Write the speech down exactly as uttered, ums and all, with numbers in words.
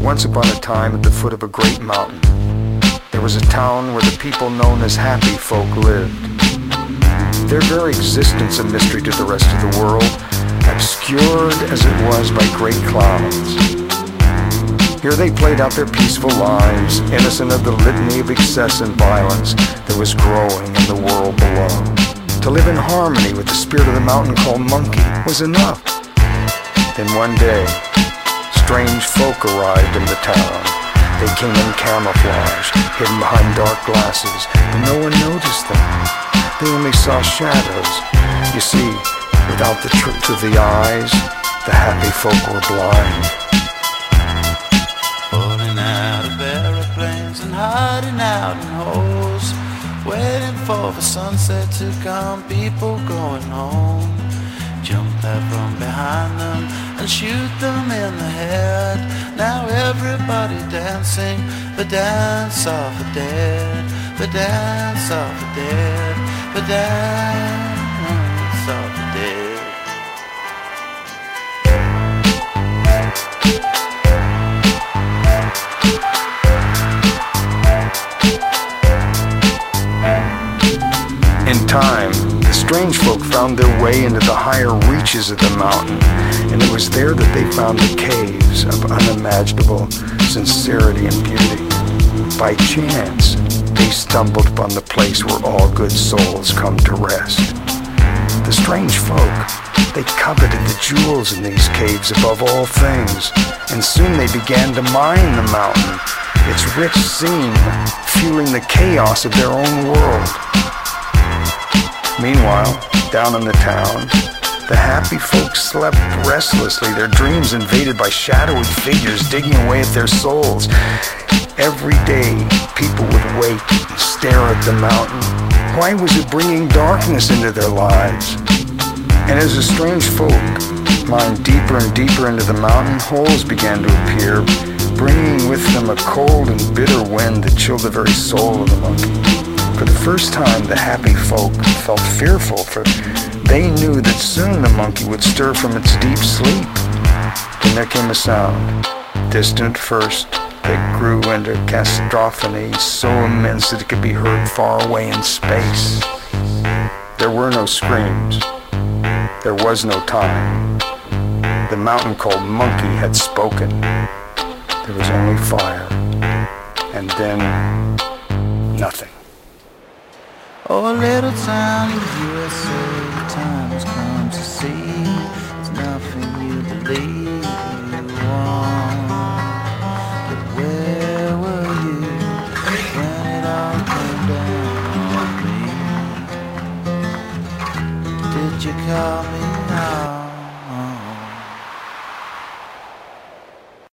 Once upon a time, at the foot of a great mountain, there was a town where the people known as happy folk lived. Their very existence a mystery to the rest of the world, obscured as it was by great clouds. Here they played out their peaceful lives, innocent of the litany of excess and violence that was growing in the world below. To live in harmony with the spirit of the mountain called Monkey was enough. Then one day, strange folk arrived in the town. They came in camouflage, hidden behind dark glasses, but no one noticed them. They only saw shadows. You see, without the truth of the eyes, the happy folk were blind. Falling out of aeroplanes and hiding out in holes, waiting for the sunset to come, people going home. Jump out from behind them and shoot them in the head. Now everybody dancing the dance of the dead, the dance of the dead, the dance of the dead. In time, the strange folk found their way into the higher reaches of the mountain, and it was there that they found the caves of unimaginable sincerity and beauty. By chance, they stumbled upon the place where all good souls come to rest. The strange folk, they coveted the jewels in these caves above all things, and soon they began to mine the mountain, its rich scene, fueling the chaos of their own world. Meanwhile, down in the town, the happy folks slept restlessly, their dreams invaded by shadowy figures digging away at their souls. Every day, people would wake and stare at the mountain. Why was it bringing darkness into their lives? And as the strange folk climbed deeper and deeper into the mountain, holes began to appear, bringing with them a cold and bitter wind that chilled the very soul of the monkey. For the first time, the happy folk felt fearful, for they knew that soon the monkey would stir from its deep sleep. Then there came a sound, distant at first, that grew into cacophony so immense that it could be heard far away in space. There were no screams. There was no time. The mountain called Monkey had spoken. There was only fire, and then nothing. Oh, a little town in the U S A, the time has come to see there's nothing you believe you want. But where were you when it all came down on me? Did you call me out?